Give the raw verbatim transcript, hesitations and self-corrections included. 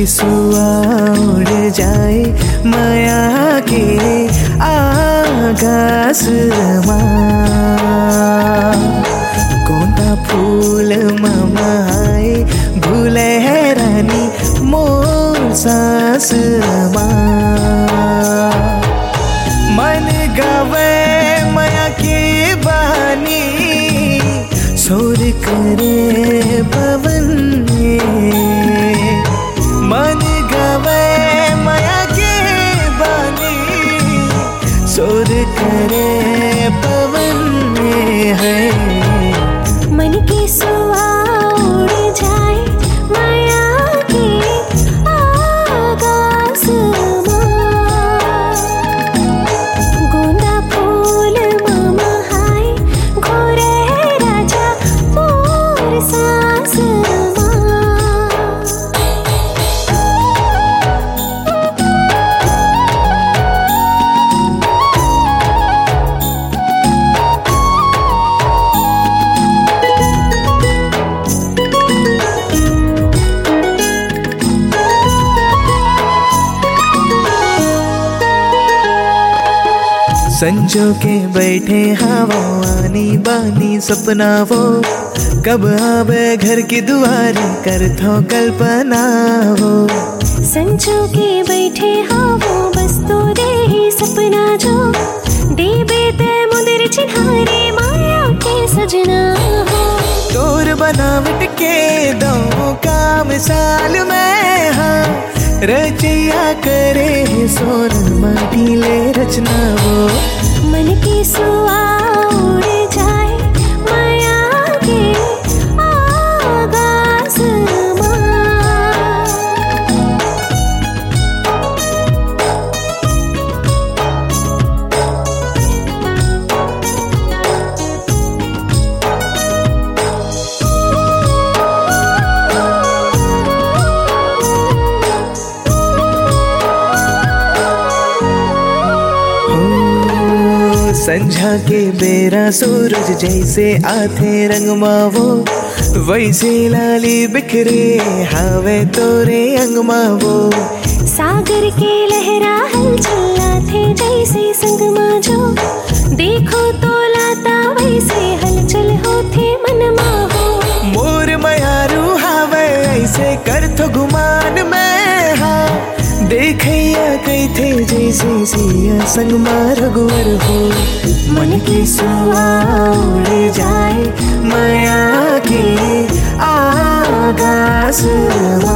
की सुआ उड़ जाए माया के आकाश मां। कोंता फूल ममाए भूले है रानी मोर सास मां। मन गावे माया के बानी शोर करे पवन में। मन गावे माया के बानी शोर करे पवन में है। मन की सुआ उड़ जाए माया के आकाश मां। गोंदा फूल ममहाए घोरे राजा मोर सास मां। संजो के बैठे हवा आनी बानी सपना वो। कब आवे घर की दुआरी कर थो कल्पना वो। संजो के बैठे हावो बस तोरे ही सपना जो। देबे ते मुदिर चिन्हारे माया के सजना हो। तोर बनावट के दो काम साल में हाँ। रचिया करे सोन माटी ले रचना वो। मन की सुआ उड़ जाए माया के आकाश मां। संझा के बेरा सूरज जैसे आथे रंग मावो। वैसे लाली बिखरे हावे तोरे अंग मावो। सागर के लहरा हलचल थे जैसे संग माजो। देखो तो लाता वैसे हलचल होथे मन माहो। मोर मयारू हावे ऐसे कर थो गुमान में हाँ। देखैया कई थे जैसे सिया संग मार गुवर हो। मन की सुआ उड़ जाए माया के आकाश।